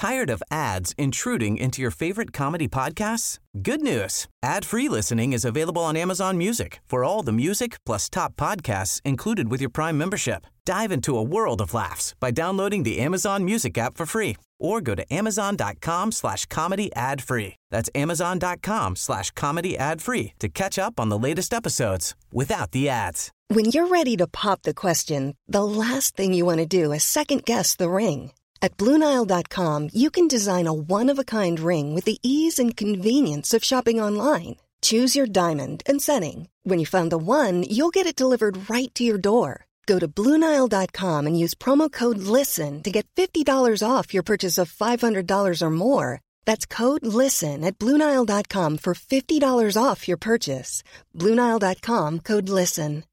Tired of ads intruding into your favorite comedy podcasts? Good news. Ad-free listening is available on Amazon Music for all the music plus top podcasts included with your Prime membership. Dive into a world of laughs by downloading the Amazon Music app for free or go to amazon.com/comedy ad-free. That's amazon.com/comedy ad-free to catch up on the latest episodes without the ads. When you're ready to pop the question, the last thing you want to do is second-guess the ring. At BlueNile.com, you can design a one-of-a-kind ring with the ease and convenience of shopping online. Choose your diamond and setting. When you find the one, you'll get it delivered right to your door. Go to BlueNile.com and use promo code LISTEN to get $50 off your purchase of $500 or more. That's code LISTEN at BlueNile.com for $50 off your purchase. BlueNile.com, code LISTEN.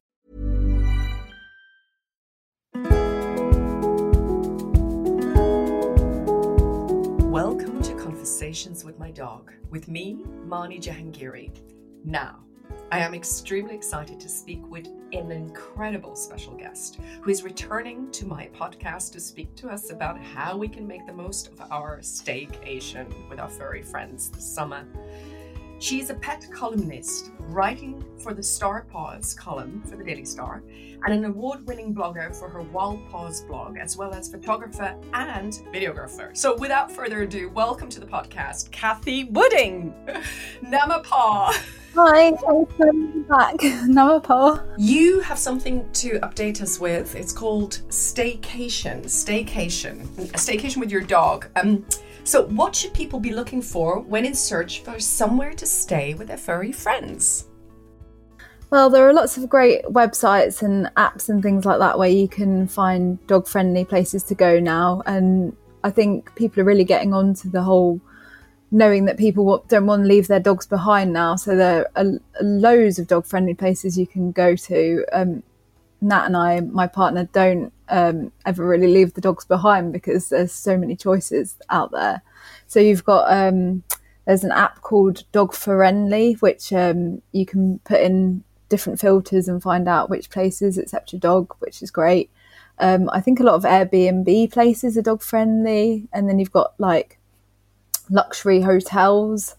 Welcome to Conversations with My Dog, with me, Mani Jahangiri. Now, I am extremely excited to speak with an incredible special guest who is returning to my podcast to speak to us about how we can make the most of our staycation with our furry friends this summer. She is a pet columnist, writing for the Star Paws column for the Daily Star, and an award-winning blogger for her Wild Paws blog, as well as photographer and videographer. So without further ado, welcome to the podcast, Kathy Wooding. Namapaw. Hi, thanks for having me back. Namapaw. You have something to update us with. It's called Staycation. A staycation with your dog. So what should people be looking for when in search for somewhere to stay with their furry friends? Well, there are lots of great websites and apps and things like that where you can find dog-friendly places to go now. And I think people are really getting on to the whole knowing that people don't want to leave their dogs behind now. So there are loads of dog-friendly places you can go to. Nat and I, my partner, don't ever really leave the dogs behind because there's so many choices out there. So you've got there's an app called Dog Friendly, which you can put in different filters and find out which places accept your dog, which is great. I think a lot of Airbnb places are dog friendly, and then you've got like luxury hotels,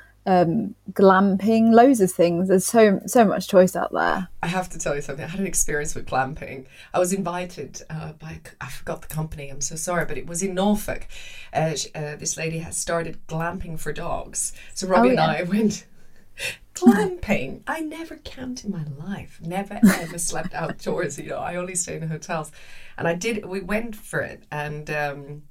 glamping, loads of things. There's so much choice out there. I have to tell you something. I had an experience with glamping. I was invited by, I forgot the company, I'm so sorry, but it was in Norfolk. This lady has started glamping for dogs. So Robbie and I went glamping. I never camped in my life. Never ever slept outdoors. I only stayed in hotels. And we went for it. And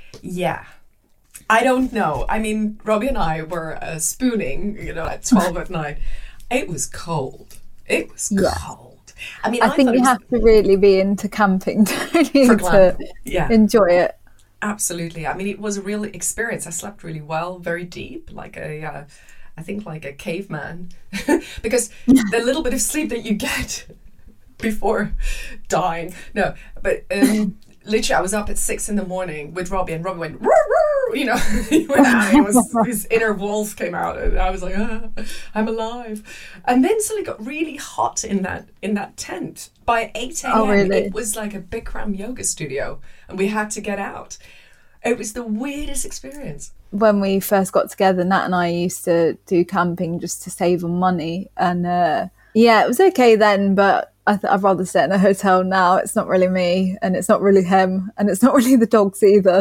I don't know. I mean, Robbie and I were spooning, at 12 at night. It was cold. It was cold. I mean, I think you have to really be into camping to enjoy it. Absolutely. I mean, it was a real experience. I slept really well, very deep, like I think like a caveman, because the little bit of sleep that you get before dying. No, but literally I was up at 6 a.m. with Robbie, and Robbie went, roo, roo, he went out, and his inner wolf came out, and I was like, I'm alive. And then suddenly got really hot in that tent. By 8 a.m. Oh, really? It was like a Bikram yoga studio, and we had to get out. It was the weirdest experience. When we first got together, Nat and I used to do camping just to save on money. And it was okay then, but I'd rather stay in a hotel now. It's not really me, and it's not really him, and it's not really the dogs either.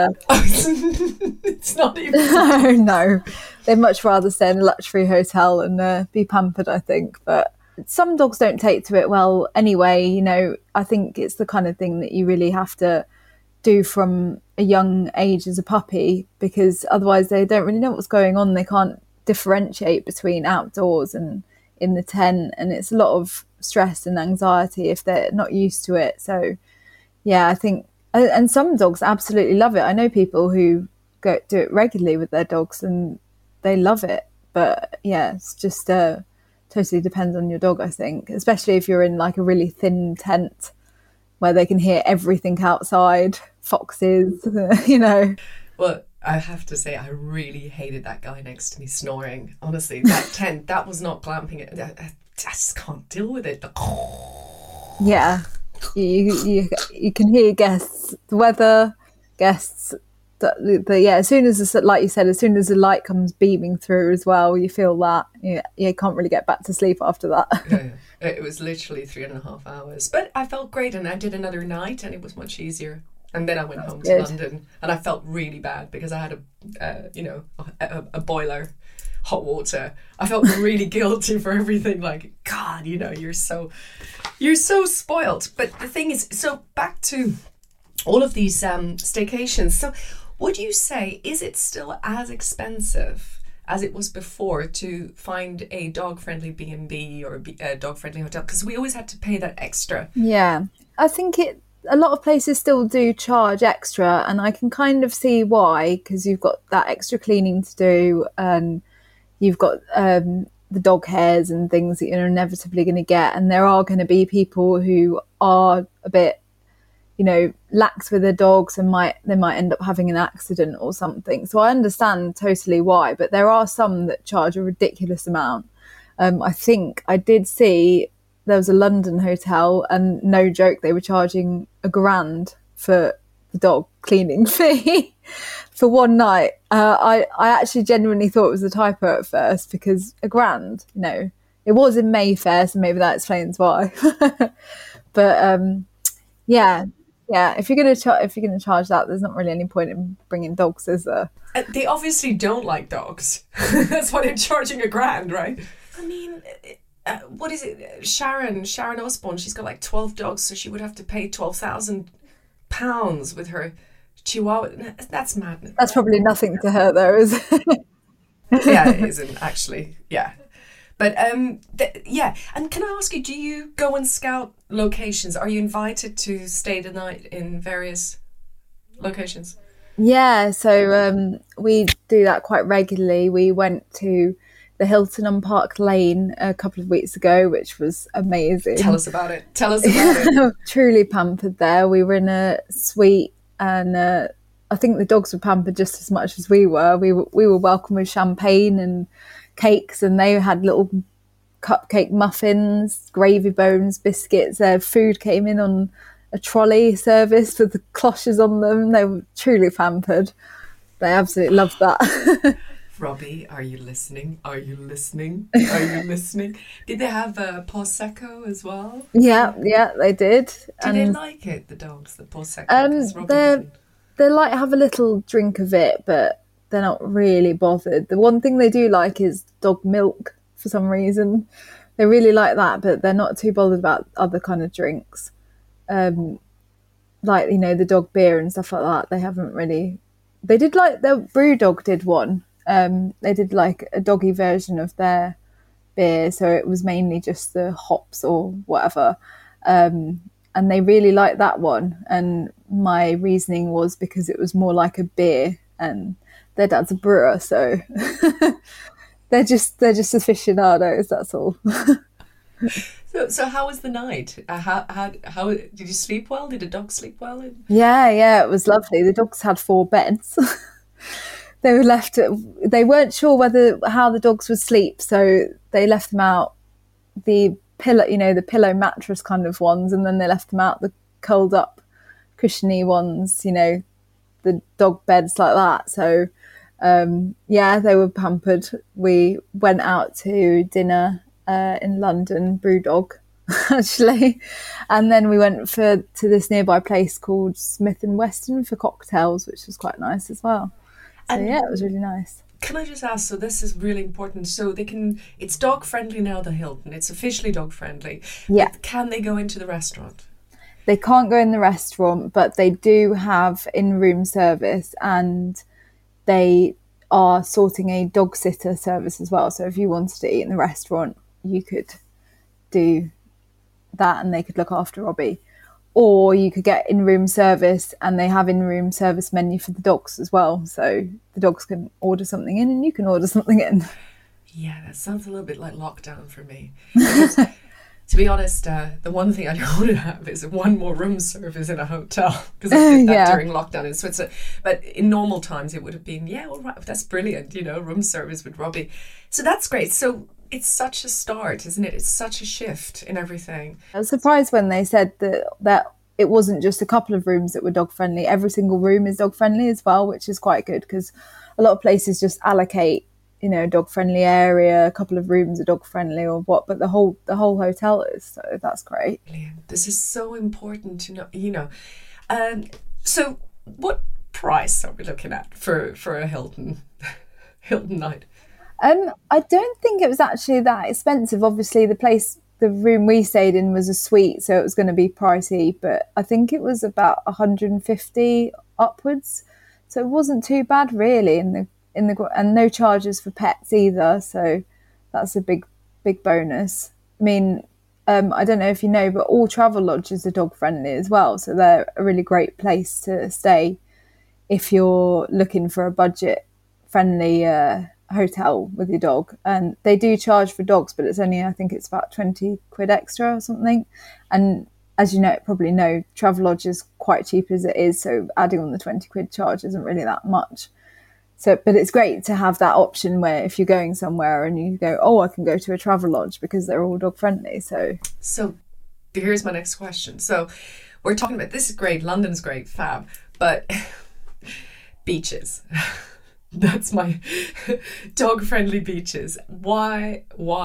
It's not even... No. They'd much rather stay in a luxury hotel and be pampered, I think. But some dogs don't take to it well anyway. I think it's the kind of thing that you really have to do from a young age as a puppy, because otherwise they don't really know what's going on. They can't differentiate between outdoors and in the tent, and it's a lot of stress and anxiety if they're not used to it. So I think, and some dogs absolutely love it. I know people who do it regularly with their dogs and they love it, but it's just totally depends on your dog, I think, especially if you're in like a really thin tent where they can hear everything outside, foxes, Well, I have to say, I really hated that guy next to me snoring. Honestly, that tent, that was not glamping. I just can't deal with it. Yeah, you can hear guests, the weather, guests, as soon as like you said, as soon as the light comes beaming through as well, you feel that you can't really get back to sleep after that. Yeah. It was literally 3.5 hours, but I felt great, and I did another night, and it was much easier. And then I went home to London, and I felt really bad because I had a boiler, hot water. I felt really guilty for everything. Like, God, you're so spoiled. But the thing is, so back to all of these staycations. So would you say, is it still as expensive as it was before to find a dog-friendly B&B or a dog-friendly hotel? Because we always had to pay that extra. Yeah, I think a lot of places still do charge extra, and I can kind of see why, because you've got that extra cleaning to do, and you've got the dog hairs and things that you're inevitably going to get, and there are going to be people who are a bit lax with their dogs and they might end up having an accident or something. So I understand totally why, but there are some that charge a ridiculous amount. I think I did see there was a London hotel, and no joke, they were charging $1,000 for the dog cleaning fee for one night. I actually genuinely thought it was a typo at first, because $1,000, it was in Mayfair, so maybe that explains why. But yeah, if you're going to charge that, there's not really any point in bringing dogs, is there? They obviously don't like dogs. That's why they're charging $1,000, right? I mean, what is it? Sharon Osborne, she's got like 12 dogs, so she would have to pay £12,000 with her Chihuahua. That's madness. That's probably nothing to her, though, is it? Yeah, it isn't, actually. Yeah. But and can I ask you, do you go and scout locations? Are you invited to stay the night in various locations? Yeah, so we do that quite regularly. We went to the Hilton on Park Lane a couple of weeks ago, which was amazing. Tell us about it. Truly pampered there. We were in a suite, and I think the dogs were pampered just as much as we were. We were welcomed with champagne and cakes, and they had little cupcake muffins, gravy bones, biscuits. Their food came in on a trolley service with the cloches on them. They were truly pampered. They absolutely loved that. Robbie, are you listening? Did they have Prosecco as well? Yeah, they did. Did they like it, the dogs, the Prosecco? They like have a little drink of it, but they're not really bothered. The one thing they do like is dog milk for some reason. They really like that, but they're not too bothered about other kind of drinks. Like, the dog beer and stuff like that. They haven't really... They did like... Their Brewdog did one. They did like a doggy version of their beer, so it was mainly just the hops or whatever. And they really liked that one. And my reasoning was because it was more like a beer, and their dad's a brewer, so they're just aficionados. That's all. So how was the night? How did you sleep well? Did the dog sleep well? Yeah, it was lovely. The dogs had 4 beds. They were left. They weren't sure how the dogs would sleep, so they left them out the pillow, the pillow mattress kind of ones, and then they left them out the curled up, cushiony ones, the dog beds like that. So they were pampered. We went out to dinner in London, Brewdog actually, and then we went to this nearby place called Smith and Weston for cocktails, which was quite nice as well. So it was really nice. Can I just ask, so this is really important, so it's dog friendly now, the Hilton, it's officially dog friendly. Yeah. But can they go into the restaurant? They can't go in the restaurant, but they do have in-room service, and they are sorting a dog sitter service as well. So if you wanted to eat in the restaurant, you could do that and they could look after Robbie. Or you could get in-room service, and they have in-room service menu for the dogs as well. So the dogs can order something in and you can order something in. Yeah, that sounds a little bit like lockdown for me. Because, to be honest, the one thing I don't want to have is one more room service in a hotel, because I did that during lockdown in Switzerland. But in normal times, it would have been, all right, that's brilliant, room service with Robbie. So that's great. So it's such a start, isn't it? It's such a shift in everything. I was surprised when they said that it wasn't just a couple of rooms that were dog friendly. Every single room is dog friendly as well, which is quite good, because a lot of places just allocate, you know, a dog friendly area, a couple of rooms are dog friendly or what, but the whole hotel is. So that's great. Brilliant. This is so important to know, you know. So what price are we looking at for a Hilton night? I don't think it was actually that expensive. Obviously, the room we stayed in was a suite, so it was going to be pricey, but I think it was about 150 upwards. So it wasn't too bad really, and no charges for pets either. So that's a big bonus. I mean, I don't know if you know, but all travel lodges are dog friendly as well. So they're a really great place to stay if you're looking for a budget friendly hotel with your dog. And they do charge for dogs, but it's only, I think it's about 20 quid extra or something. And as you know, probably know, Travelodge is quite cheap as it is, so adding on the 20 quid charge isn't really that much. So, but it's great to have that option where if you're going somewhere and you go, oh, I can go to a Travelodge because they're all dog friendly. So here's my next question. So we're talking about, this is great, London's great, fab, but beaches. That's my dog-friendly beaches. Why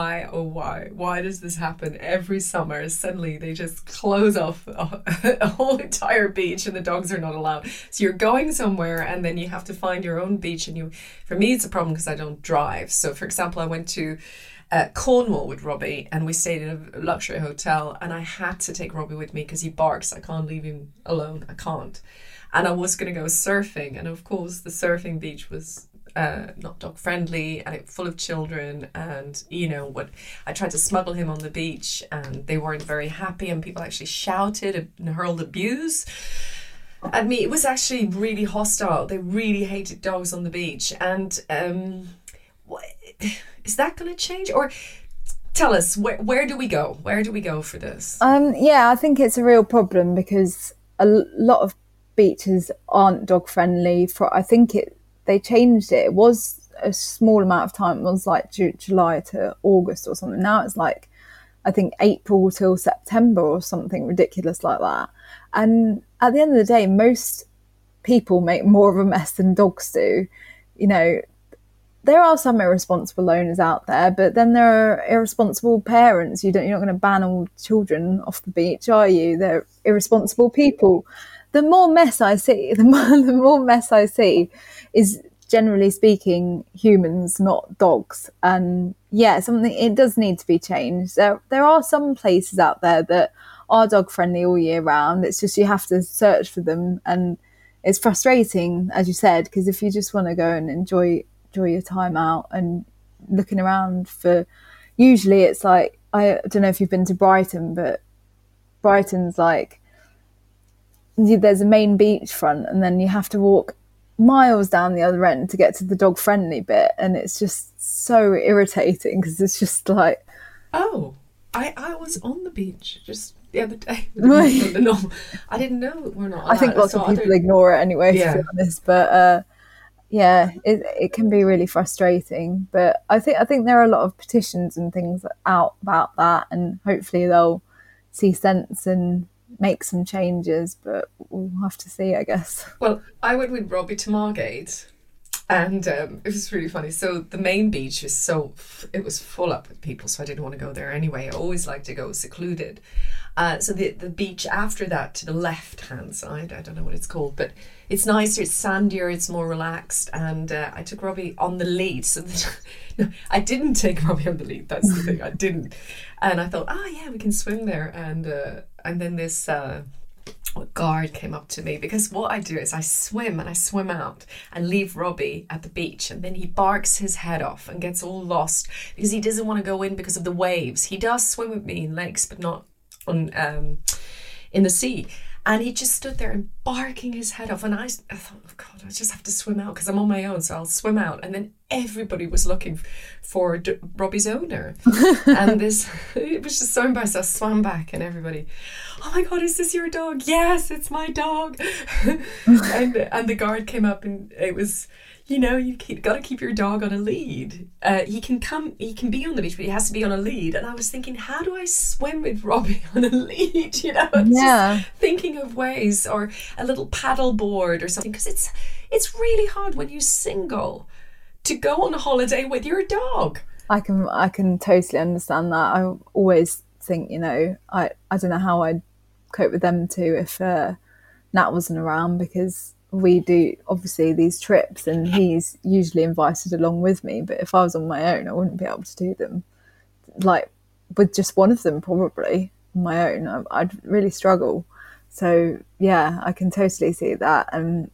does this happen every summer? Suddenly they just close off a whole entire beach and the dogs are not allowed. So you're going somewhere and then you have to find your own beach. And for me, it's a problem because I don't drive. So for example, I went to Cornwall with Robbie and we stayed in a luxury hotel, and I had to take Robbie with me because he barks. I can't leave him alone. I can't. And I was going to go surfing, and of course the surfing beach was not dog friendly and full of children, and you know what, I tried to smuggle him on the beach and they weren't very happy, and people actually shouted and hurled abuse at me. It was actually really hostile. They really hated dogs on the beach. And is that going to change? Or tell us, where do we go? Where do we go for this? Yeah, I think it's a real problem because a lot of beaches aren't dog friendly. They changed it. It was a small amount of time. It was like July to August or something. Now it's like, I think April till September or something ridiculous like that. And at the end of the day, most people make more of a mess than dogs do. You know, there are some irresponsible owners out there, but then there are irresponsible parents. You're not going to ban all children off the beach, are you? They're irresponsible people. The more mess I see is, generally speaking, humans, not dogs. And yeah, it does need to be changed. There are some places out there that are dog friendly all year round. It's just you have to search for them, and it's frustrating, as you said, because if you just want to go and enjoy your time out and looking around usually it's like, I don't know if you've been to Brighton, but Brighton's like, there's a main beachfront and then you have to walk miles down the other end to get to the dog friendly bit, and it's just so irritating because it's just like, oh, I was on the beach just the other day. No, I didn't know we're not allowed. I think lots of people ignore it anyway, to be honest, but yeah, it can be really frustrating. But I think there are a lot of petitions and things out about that, and hopefully they'll see sense and make some changes, but we'll have to see, I guess. Well, I went with Robbie to Margate, and it was really funny. So the main beach it was full up with people, so I didn't want to go there anyway. I always like to go secluded. So the beach after that, to the left-hand side, I don't know what it's called, but it's nicer, it's sandier, it's more relaxed, and I took Robbie on the lead. So no, I didn't take Robbie on the lead, that's the thing, I didn't. And I thought, yeah, we can swim there. And then this guard came up to me, because what I do is I swim out and leave Robbie at the beach, and then he barks his head off and gets all lost because he doesn't want to go in because of the waves. He does swim with me in lakes, but not in the sea, and he just stood there and barking his head off, and I thought, oh God, I just have to swim out because I'm on my own, so I'll swim out. And then everybody was looking for Robbie's owner. And it was just so embarrassing. I swam back and everybody, oh my God, is this your dog? Yes, it's my dog. and the guard came up and it was, you got to keep your dog on a lead. He can be on the beach, but he has to be on a lead. And I was thinking, how do I swim with Robbie on a lead? Just thinking of ways, or a little paddle board or something, because it's really hard when you're single to go on a holiday with your dog. I can totally understand that. I always think, I don't know how I'd cope with them too if Nat wasn't around, because we do obviously these trips and he's usually invited along with me, but if I was on my own I wouldn't be able to do them, like with just one of them probably on my own. I'd really struggle. So yeah, I can totally see that. And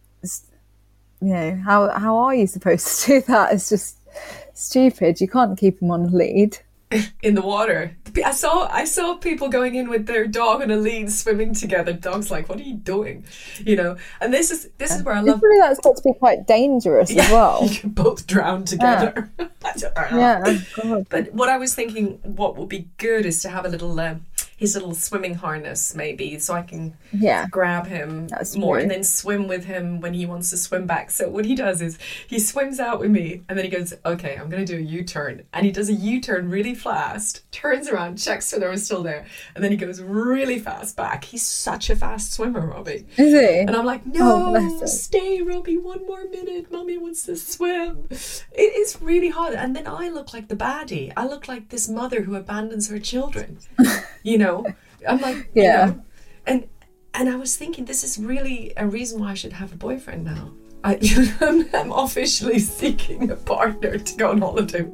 how are you supposed to do that? It's just stupid. You can't keep them on a lead in the water. I saw people going in with their dog on a lead, swimming together. Dog's like, what are you doing? And this is where I love. Really, that's got to be quite dangerous as well. You can both drown together. Yeah. God. But what I was thinking, what would be good is to have a little his little swimming harness, maybe, so I can grab him more and then swim with him when he wants to swim back. So what he does is he swims out with me and then he goes, okay, I'm going to do a U-turn. And he does a U-turn really fast, turns around, checks whether I'm still there, and then he goes really fast back. He's such a fast swimmer, Robbie. Is he? And I'm like, no, stay, Robbie, one more minute. Mommy wants to swim. It is really hard. And then I look like the baddie. I look like this mother who abandons her children. I'm like, and I was thinking, this is really a reason why I should have a boyfriend now. I'm officially seeking a partner to go on holiday.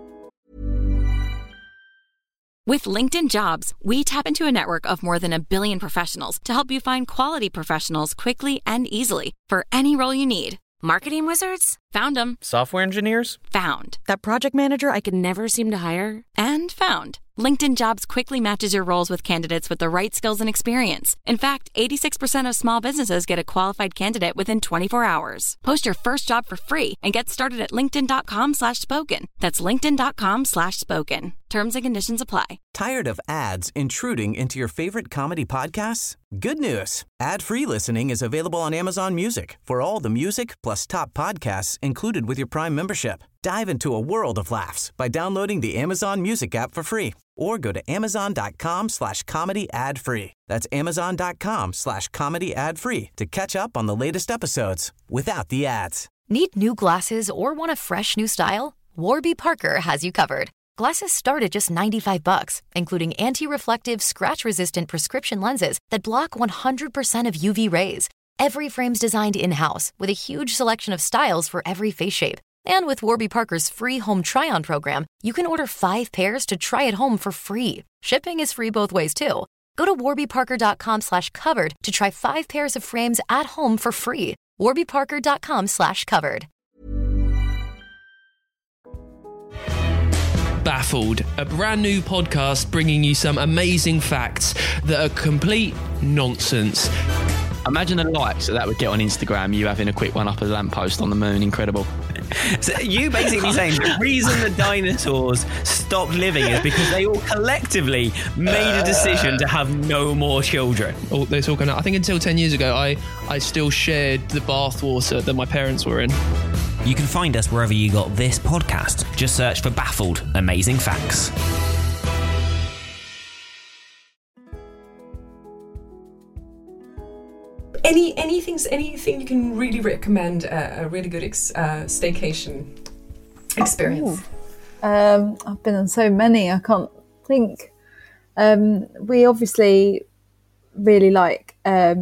With LinkedIn Jobs, we tap into a network of more than 1 billion professionals to help you find quality professionals quickly and easily for any role you need. Marketing wizards? Found them. Software engineers? Found. That project manager I could never seem to hire? And found. LinkedIn Jobs quickly matches your roles with candidates with the right skills and experience. In fact, 86% of small businesses get a qualified candidate within 24 hours. Post your first job for free and get started at linkedin.com/spoken. That's linkedin.com/spoken. Terms and conditions apply. Tired of ads intruding into your favorite comedy podcasts? Good news. Ad-free listening is available on Amazon Music for all the music plus top podcasts included with your Prime membership. Dive into a world of laughs by downloading the Amazon Music app for free or go to amazon.com/comedy ad-free. That's amazon.com/comedy ad-free to catch up on the latest episodes without the ads. Need new glasses or want a fresh new style? Warby Parker has you covered. Glasses start at just $95, including anti-reflective, scratch-resistant prescription lenses that block 100% of UV rays. Every frame's designed in-house with a huge selection of styles for every face shape. And with Warby Parker's free home try-on program, you can order 5 pairs to try at home for free. Shipping is free both ways, too. Go to warbyparker.com/covered to try 5 pairs of frames at home for free. warbyparker.com/covered. Baffled, a brand new podcast bringing you some amazing facts that are complete nonsense. Imagine the likes that would get on Instagram, you having a quick one up a lamppost on the moon. Incredible. So you basically saying the reason the dinosaurs stopped living is because they all collectively made a decision to have no more children. Oh, they're talking. I think until 10 years ago, I still shared the bathwater that my parents were in. You can find us wherever you got this podcast. Just search for Baffled Amazing Facts. Anything you can really recommend a really good staycation experience? I've been on so many, I can't think. We obviously really like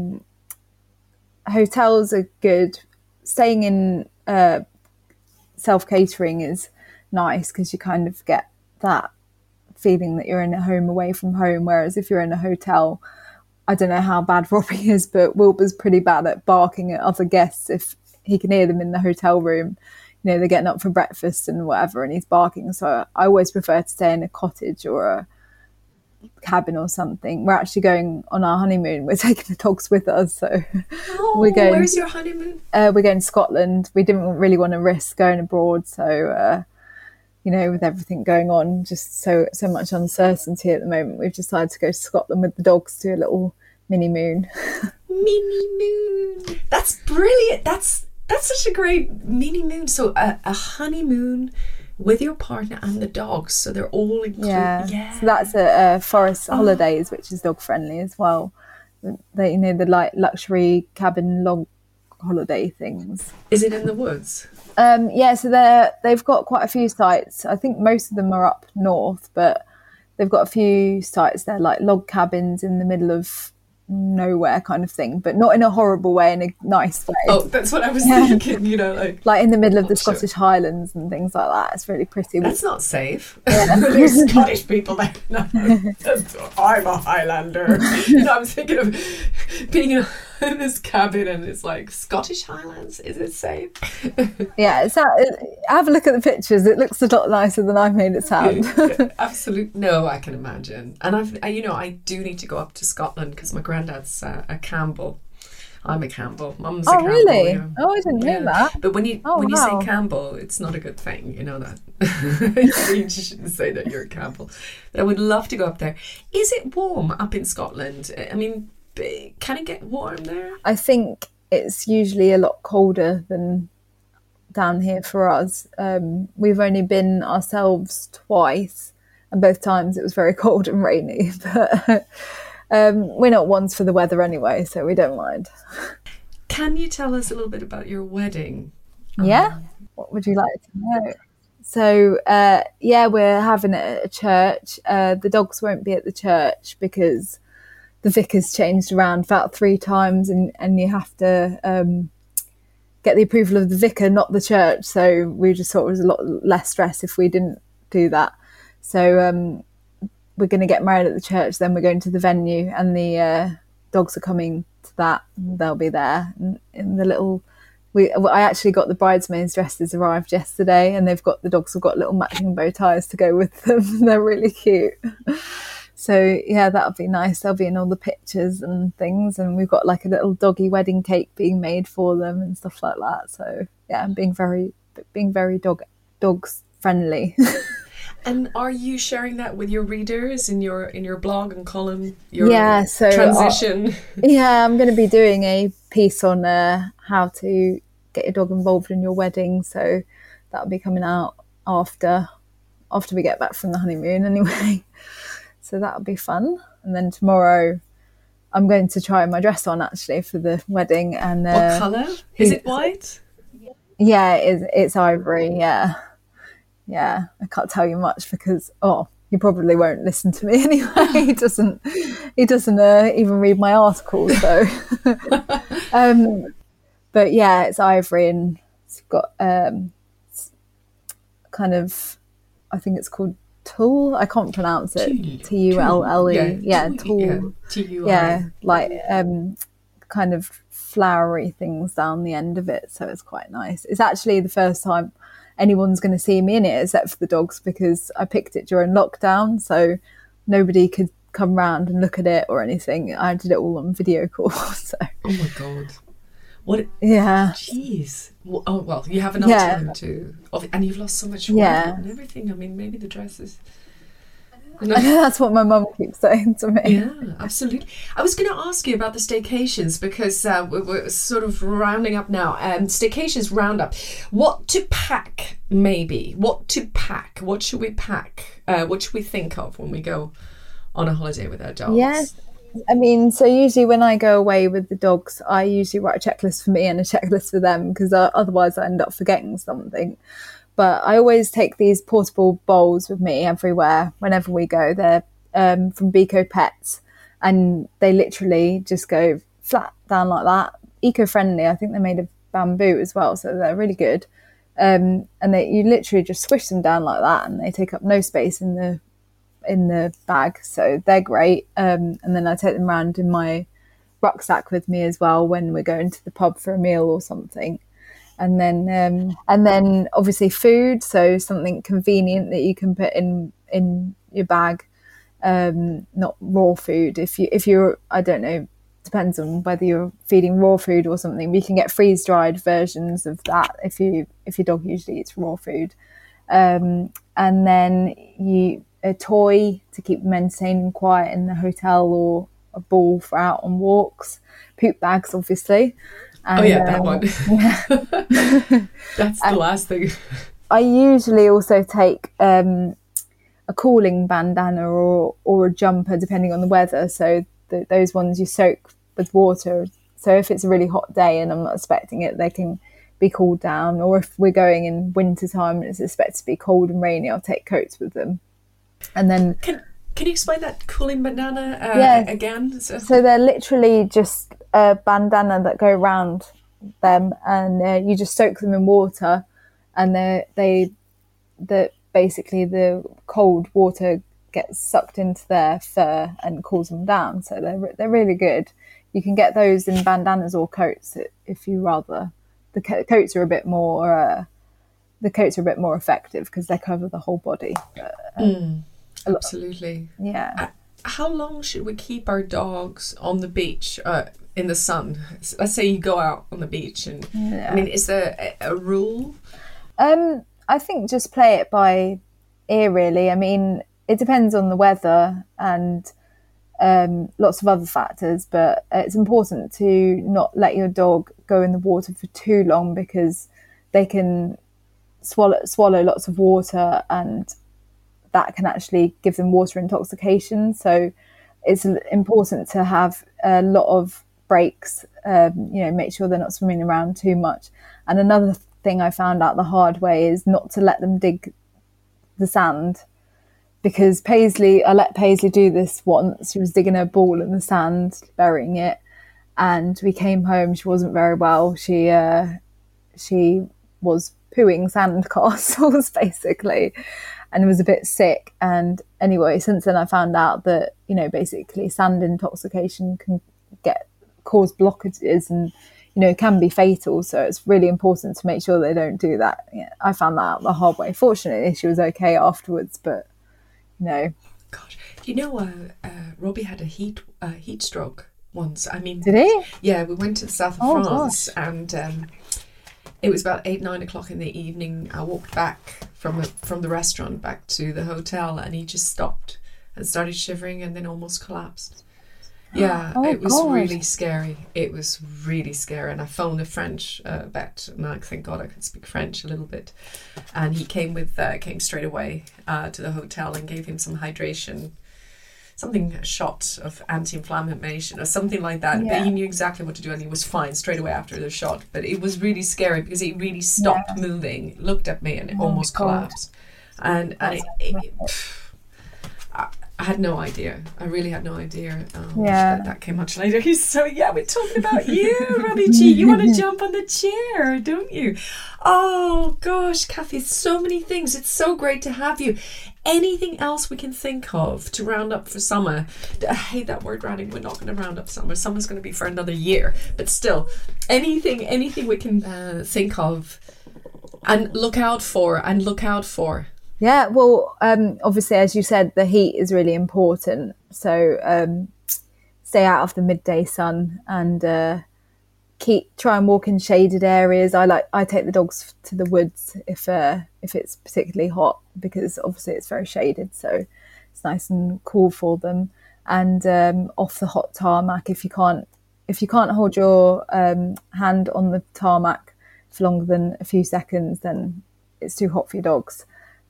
hotels are good. Staying in self-catering is nice because you kind of get that feeling that you're in a home away from home, whereas if you're in a hotel, I don't know how bad Robbie is, but Wilbur's pretty bad at barking at other guests if he can hear them in the hotel room. You know, they're getting up for breakfast and whatever, and he's barking. So I always prefer to stay in a cottage or cabin or something. We're actually going on our honeymoon. We're taking the dogs with us, so where's your honeymoon? We're going to Scotland. We didn't really want to risk going abroad, so with everything going on, just so much uncertainty at the moment, we've decided to go to Scotland with the dogs, do a little mini moon. That's brilliant. That's such a great mini moon. So a honeymoon with your partner and the dogs, so they're all included. So that's a Forest Holidays, which is dog friendly as well. They, the like luxury cabin log holiday things. Is it in the woods? So they've got quite a few sites. I think most of them are up north, but they've got a few sites there, like log cabins in the middle of nowhere kind of thing, but not in a horrible way, in a nice way. Oh, that's what I was thinking, like in the middle of the Scottish Highlands and things like that. It's really pretty. That's not safe. There's Scottish people there. No, I'm a Highlander. I'm thinking of being in this cabin and it's like Scottish Highlands. Is it safe? Have a look at the pictures. It looks a lot nicer than I've made it sound. Absolutely. No, I can imagine. And I do need to go up to Scotland because my granddad's a Campbell. I'm a Campbell. Mum's a Campbell. Oh, really? Yeah. Oh, I didn't know that. But when you say Campbell, it's not a good thing. You know that. You shouldn't say that you're a Campbell. But I would love to go up there. Is it warm up in Scotland? I mean, can it get warm there? I think it's usually a lot colder than down here for us. We've only been ourselves twice, and both times it was very cold and rainy. But we're not ones for the weather anyway, so we don't mind. Can you tell us a little bit about your wedding? Yeah. What would you like to know? So, we're having it at a church. The dogs won't be at the church because the vicar's changed around about 3 times and you have to get the approval of the vicar, not the church. So we just thought it was a lot less stress if we didn't do that. So we're going to get married at the church, then we're going to the venue, and the dogs are coming to that. They'll be there in the little... I actually got the bridesmaids' dresses arrived yesterday, and the dogs have got little matching bow ties to go with them. They're really cute. So yeah, that'll be nice. They'll be in all the pictures and things, and we've got like a little doggy wedding cake being made for them and stuff like that. So yeah, I'm being very dogs friendly. And are you sharing that with your readers in your blog and column? Your transition. I'm going to be doing a piece on how to get your dog involved in your wedding. So that'll be coming out after we get back from the honeymoon, anyway. So that'll be fun. And then tomorrow, I'm going to try my dress on actually for the wedding. And what colour? Is it white? Yeah, it's ivory. Yeah. Yeah, I can't tell you much because he probably won't listen to me anyway. He doesn't even read my articles. So, but yeah, it's ivory and it's got kind of, I think it's called tulle. I can't pronounce it. Tulle. Yeah, tulle. Yeah, like kind of flowery things down the end of it. So it's quite nice. It's actually the first time anyone's going to see me in it except for the dogs, because I picked it during lockdown, so nobody could come round and look at it or anything. I did it all on video call. So. Oh my god! What? Yeah. Jeez. Oh well, you have enough time to, and you've lost so much weight and everything. I mean, maybe the dress is. I know that's what my mum keeps saying to me. Yeah, absolutely. I was going to ask you about the staycations because we're sort of rounding up now. Staycations roundup. What to pack, maybe? What to pack? What should we pack? What should we think of when we go on a holiday with our dogs? Yes. I mean, so usually when I go away with the dogs, I usually write a checklist for me and a checklist for them, because otherwise I end up forgetting something. But I always take these portable bowls with me everywhere whenever we go. They're from Beko Pets, and they literally just go flat down like that. Eco-friendly. I think they're made of bamboo as well, so they're really good. And you literally just squish them down like that, and they take up no space in the bag. So they're great. And then I take them around in my rucksack with me as well when we're going to the pub for a meal or something. And then obviously food, so something convenient that you can put in your bag not raw food. If you're, I don't know, depends on whether you're feeding raw food or something. We can get freeze dried versions of that if your dog usually eats raw food. And then a toy to keep them entertained and quiet in the hotel, or a ball for out on walks. Poop bags, obviously. And, that one. That's the last thing. I usually also take a cooling bandana or a jumper, depending on the weather. So those ones you soak with water. So if it's a really hot day and I'm not expecting it, they can be cooled down. Or if we're going in winter time and it's expected to be cold and rainy, I'll take coats with them. And then can you explain that cooling bandana again? So they're literally just a bandana that go around them, and you just soak them in water, and basically the cold water gets sucked into their fur and cools them down. So they're really good. You can get those in bandanas or coats if you rather. The coats are a bit more effective because they cover the whole body. Absolutely. Yeah. How long should we keep our dogs on the beach in the sun? Let's say you go out on the beach, and I mean, is there a rule? I think just play it by ear, really. I mean, it depends on the weather and lots of other factors, but it's important to not let your dog go in the water for too long, because they can swallow lots of water, and that can actually give them water intoxication. So it's important to have a lot of breaks, make sure they're not swimming around too much. And another thing I found out the hard way is not to let them dig the sand, because I let Paisley do this once. She was digging her ball in the sand, burying it, and we came home. She wasn't very well. She was pooing sandcastles basically, and was a bit sick. And anyway, since then I found out that basically sand intoxication can cause blockages and can be fatal. So it's really important to make sure they don't do that. I found that out the hard way. Fortunately, she was okay afterwards, but Gosh, Robbie had a heat stroke once. I mean, did he? Yeah, we went to the south of France, and it was about 8-9 o'clock in the evening. I walked back from the restaurant back to the hotel, and he just stopped and started shivering, and then almost collapsed. Yeah, it was really scary. It was really scary, and I phoned a French vet, and thank God I could speak French a little bit. And he came straight away to the hotel and gave him some hydration, a shot of anti-inflammation or something like that. Yeah. But he knew exactly what to do, and he was fine straight away after the shot. But it was really scary because he really stopped moving, looked at me, and it almost collapsed. And I had no idea. I really had no idea. That came much later. We're talking about you, Robbie G. You want to jump on the chair, don't you? Oh, gosh, Kathy, so many things. It's so great to have you. Anything else we can think of to round up for summer? I hate that word rounding. We're not going to round up summer. Summer's going to be for another year. But still, anything we can think of and look out for. Yeah, well, obviously, as you said, the heat is really important. So stay out of the midday sun and try and walk in shaded areas. I take the dogs to the woods if it's particularly hot, because obviously it's very shaded, so it's nice and cool for them. And off the hot tarmac, if you can't hold your hand on the tarmac for longer than a few seconds, then it's too hot for your dogs.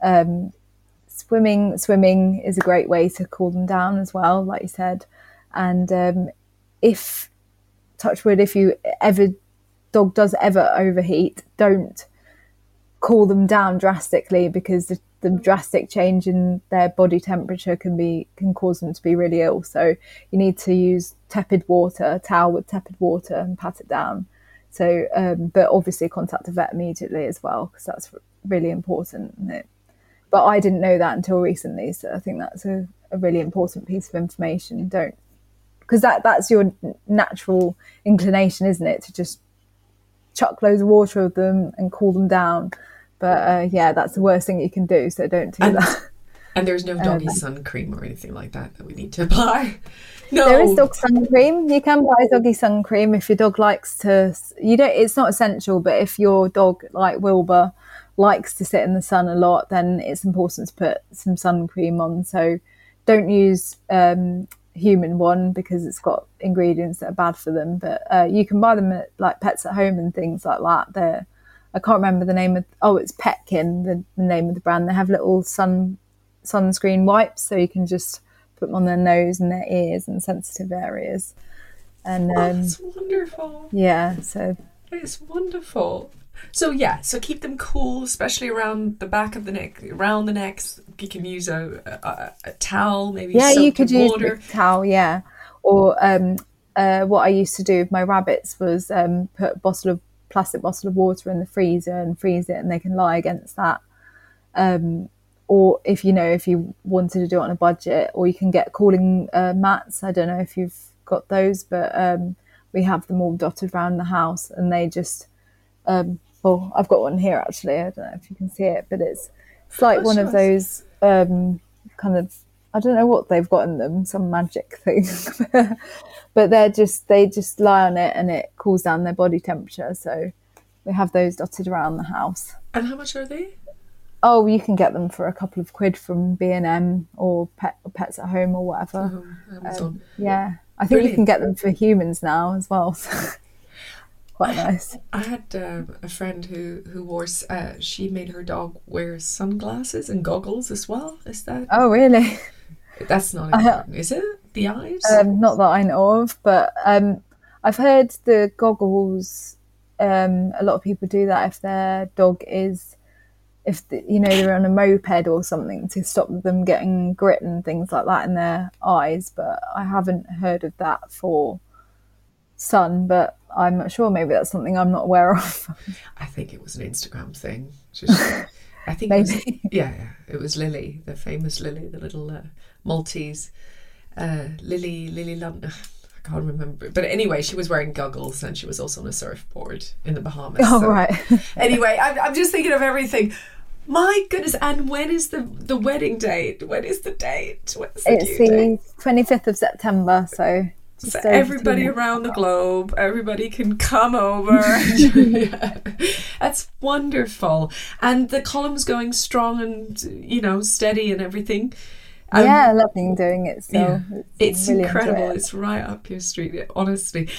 Swimming is a great way to cool them down as well, like you said. And if, touch wood, if dog does ever overheat, don't cool them down drastically, because the drastic change in their body temperature can cause them to be really ill. So you need to use a towel with tepid water, and pat it down. So, but obviously contact a vet immediately as well, because that's really important, isn't it? But I didn't know that until recently, so I think that's a really important piece of information. Because that's your natural inclination, isn't it, to just chuck loads of water at them and cool them down. But that's the worst thing you can do, so don't do that. And there's no doggy sun cream or anything like that we need to apply. No, there is dog sun cream. You can buy doggy sun cream if your dog likes to. It's not essential, but if your dog, like Wilbur, likes to sit in the sun a lot, then it's important to put some sun cream on. So don't use human one because it's got ingredients that are bad for them. But you can buy them at like Pets at Home and things like that. I can't remember the name of. It's Petkin, the name of the brand. They have little sunscreen wipes, so you can just put them on their nose and their ears and sensitive areas. And that's wonderful. Yeah, so it's wonderful. So keep them cool, especially around the back of the neck, around the necks. You can use a towel, maybe. Yeah, you could use water. a towel. Yeah, or what I used to do with my rabbits was put a plastic bottle of water in the freezer and freeze it, and they can lie against that. Or if you wanted to do it on a budget, or you can get cooling mats. I don't know if you've got those, but we have them all dotted around the house, and they just. I've got one here actually. I don't know if you can see it, but it's like one of those kind of, I don't know what they've got in them, some magic thing, but they just lie on it and it cools down their body temperature. So we have those dotted around the house. And how much are they? Oh, you can get them for a couple of quid from B&M or Pets at Home or whatever. Amazon. Yeah, I think you can get them for humans now as well. So. Quite nice. I had a friend who wore. She made her dog wear sunglasses and goggles as well. Is that? Oh, really? That's not important, is it? The eyes? Not that I know of, but I've heard the goggles. A lot of people do that if their dog is, they're on a moped or something, to stop them getting grit and things like that in their eyes. But I haven't heard of that for sun, but I'm not sure. Maybe that's something I'm not aware of. I think it was an Instagram thing. I think maybe. It was Lily, the famous Lily, the little Maltese Lily London. I can't remember, but anyway, she was wearing goggles and she was also on a surfboard in the Bahamas. Oh, right. Anyway, I'm just thinking of everything. My goodness! And when is the wedding date? When is the date? It's the 25th of September. So everybody around the globe, everybody can come over. That's wonderful. And the column's going strong and, steady and everything. Yeah, loving doing it. So yeah, it's really incredible. It's right up your street, honestly.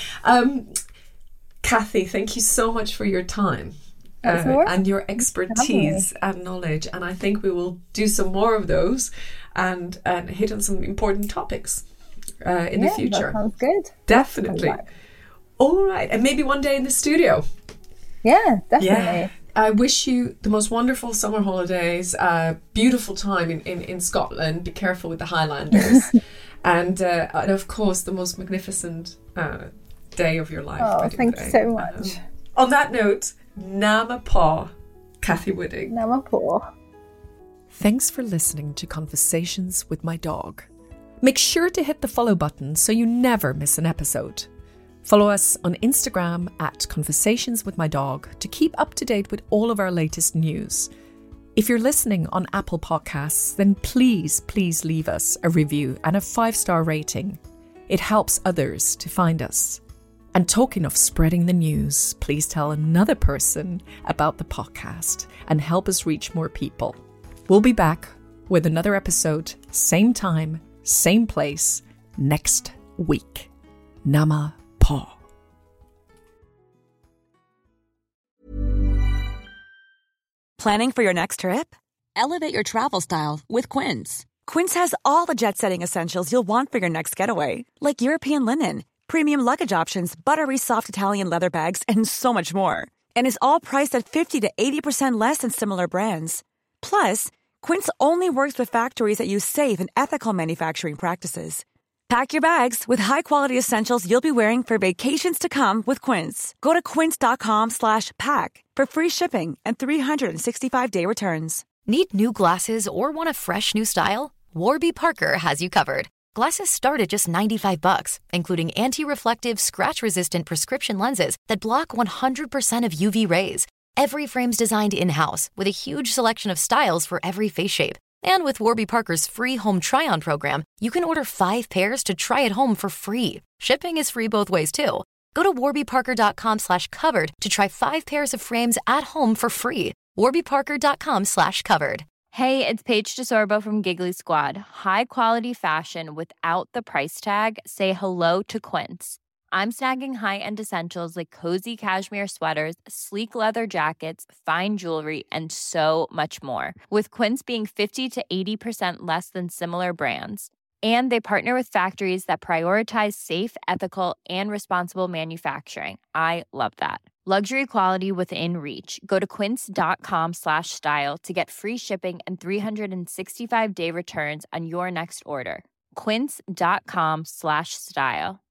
Kathy, thank you so much for your time. And your expertise and knowledge. And I think we will do some more of those and hit on some important topics. In the future. That sounds good. Definitely. All right. And maybe one day in the studio. Yeah, definitely. Yeah. I wish you the most wonderful summer holidays, beautiful time in Scotland. Be careful with the Highlanders. and of course, the most magnificent day of your life. Oh, thank you so much. On that note, Nama Paw, Kathy Wooding. Nama Paw. Thanks for listening to Conversations with My Dog. Make sure to hit the follow button so you never miss an episode. Follow us on Instagram at Conversations with My Dog to keep up to date with all of our latest news. If you're listening on Apple Podcasts, then please leave us a review and a 5-star rating. It helps others to find us. And talking of spreading the news, please tell another person about the podcast and help us reach more people. We'll be back with another episode, same time, same place, next week. Nama Paw. Planning for your next trip? Elevate your travel style with Quince. Quince has all the jet-setting essentials you'll want for your next getaway, like European linen, premium luggage options, buttery soft Italian leather bags, and so much more. And is all priced at 50 to 80% less than similar brands. Plus, Quince only works with factories that use safe and ethical manufacturing practices. Pack your bags with high-quality essentials you'll be wearing for vacations to come with Quince. Go to quince.com/pack for free shipping and 365-day returns. Need new glasses or want a fresh new style? Warby Parker has you covered. Glasses start at just $95, including anti-reflective, scratch-resistant prescription lenses that block 100% of UV rays. Every frame's designed in-house with a huge selection of styles for every face shape. And with Warby Parker's free home try-on program, you can order 5 pairs to try at home for free. Shipping is free both ways, too. Go to warbyparker.com/covered to try 5 pairs of frames at home for free. warbyparker.com/covered. Hey, it's Paige DeSorbo from Giggly Squad. High quality fashion without the price tag. Say hello to Quince. I'm snagging high-end essentials like cozy cashmere sweaters, sleek leather jackets, fine jewelry, and so much more. With Quince being 50 to 80% less than similar brands. And they partner with factories that prioritize safe, ethical, and responsible manufacturing. I love that. Luxury quality within reach. Go to quince.com/style to get free shipping and 365-day returns on your next order. Quince.com/style.